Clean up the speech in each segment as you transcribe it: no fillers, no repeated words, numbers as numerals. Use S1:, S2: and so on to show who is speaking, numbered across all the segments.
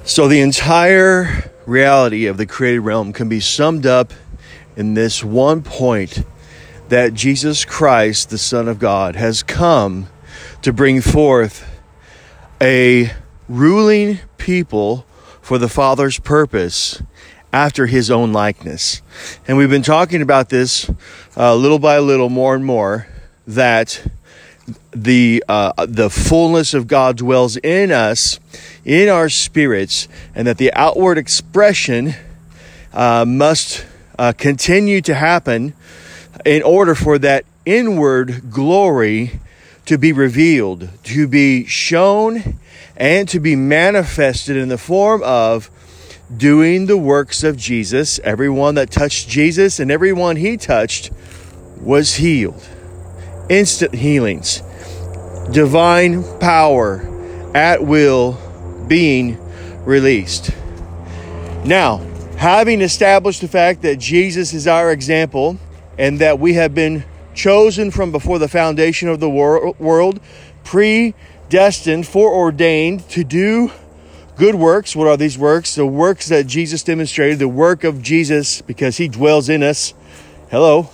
S1: So the entire reality of the created realm can be summed up in this one point, that Jesus Christ, the Son of God, has come to bring forth a ruling people for the Father's purpose after his own likeness. And we've been talking about this little by little, more and more, that the fullness of God dwells in us, in our spirits, and that the outward expression must continue to happen in order for that inward glory to be revealed, to be shown, and to be manifested in the form of doing the works of Jesus. Everyone that touched Jesus and everyone he touched was healed. Instant healings. Divine power at will being released. Now, having established the fact that Jesus is our example and that we have been chosen from before the foundation of the world, predestined, foreordained to do good works. What are these works? The works that Jesus demonstrated, the work of Jesus, because he dwells in us. Hello.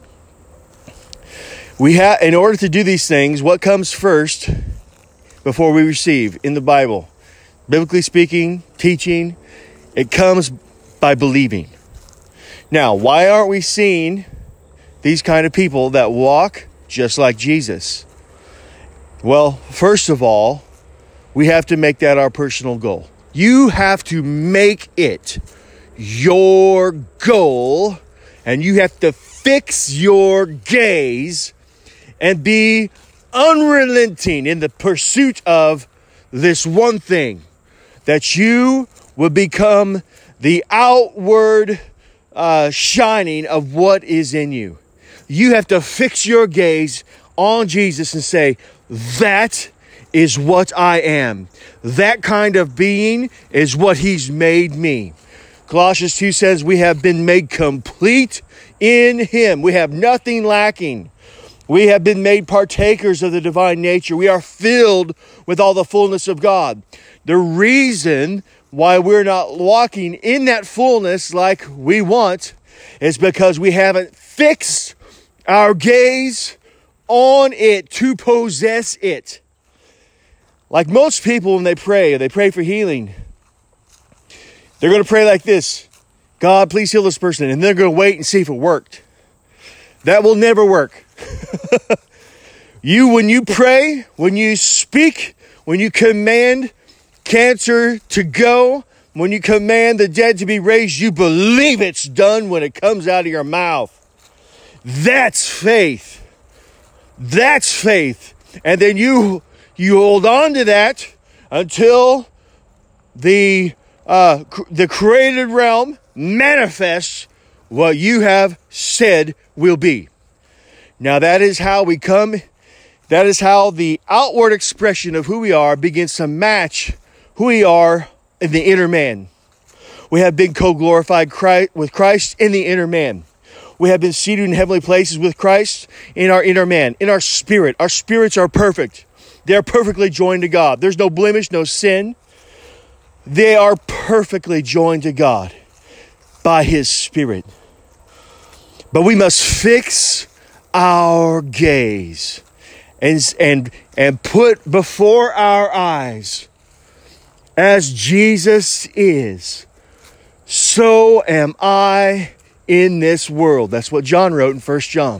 S1: In order to do these things, what comes first before we receive in the Bible? Biblically speaking, teaching, it comes by believing. Now, why aren't we seeing these kind of people that walk just like Jesus? Well, first of all, we have to make that our personal goal. You have to make it your goal, and you have to fix your gaze and be unrelenting in the pursuit of this one thing, that you will become the outward shining of what is in you. You have to fix your gaze on Jesus and say, that is what I am. That kind of being is what he's made me. Colossians 2 says we have been made complete in him. We have nothing lacking. We have been made partakers of the divine nature. We are filled with all the fullness of God. The reason why we're not walking in that fullness like we want is because we haven't fixed our gaze on it to possess it. Like most people, when they pray for healing, they're going to pray like this: God, please heal this person. And they're going to wait and see if it worked. That will never work. When you pray, when you speak, when you command cancer to go, when you command the dead to be raised, you believe it's done when it comes out of your mouth. That's faith. That's faith. And then you hold on to that until the created realm manifests what you have said will be. Now that is how we come. That is how the outward expression of who we are begins to match who we are in the inner man. We have been co-glorified with Christ in the inner man. We have been seated in heavenly places with Christ in our inner man, in our spirit. Our spirits are perfect. They are perfectly joined to God. There's no blemish, no sin. They are perfectly joined to God by his Spirit. But we must fix our gaze and put before our eyes, as Jesus is, so am I in this world. That's what John wrote in 1 John.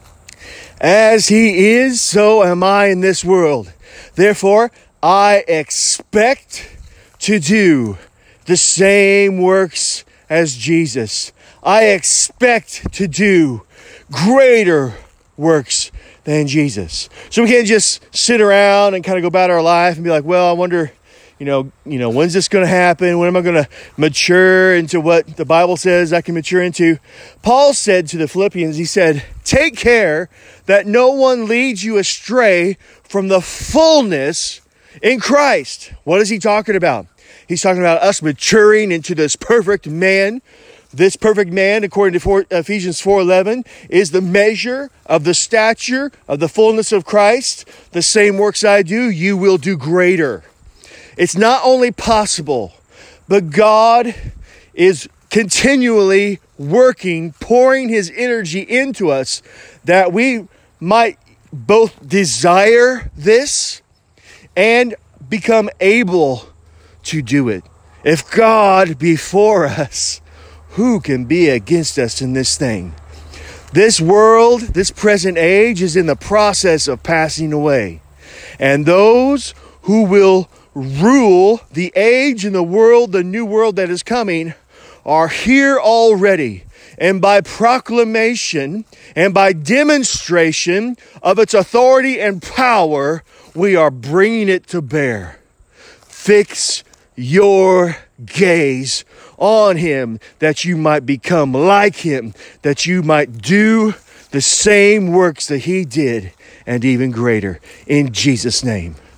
S1: As he is, so am I in this world. Therefore, I expect to do the same works as Jesus. I expect to do greater works than Jesus. So we can't just sit around and kind of go about our life and be like, well, I wonder, when's this going to happen? When am I going to mature into what the Bible says I can mature into? Paul said to the Philippians, he said, take care that no one leads you astray from the fullness in Christ. What is he talking about? He's talking about us maturing into this perfect man. This perfect man, according to Ephesians 4:11, is the measure of the stature of the fullness of Christ. The same works I do, you will do greater. It's not only possible But God is continually working, pouring his energy into us that we might both desire this and become able to do it. If God be for us, who can be against us in this thing? This world, this present age is in the process of passing away. And those who will rule the age and the world, the new world that is coming, are here already. And by proclamation and by demonstration of its authority and power, we are bringing it to bear. Fix your gaze on him, that you might become like him, that you might do the same works that he did, and even greater. In Jesus' name.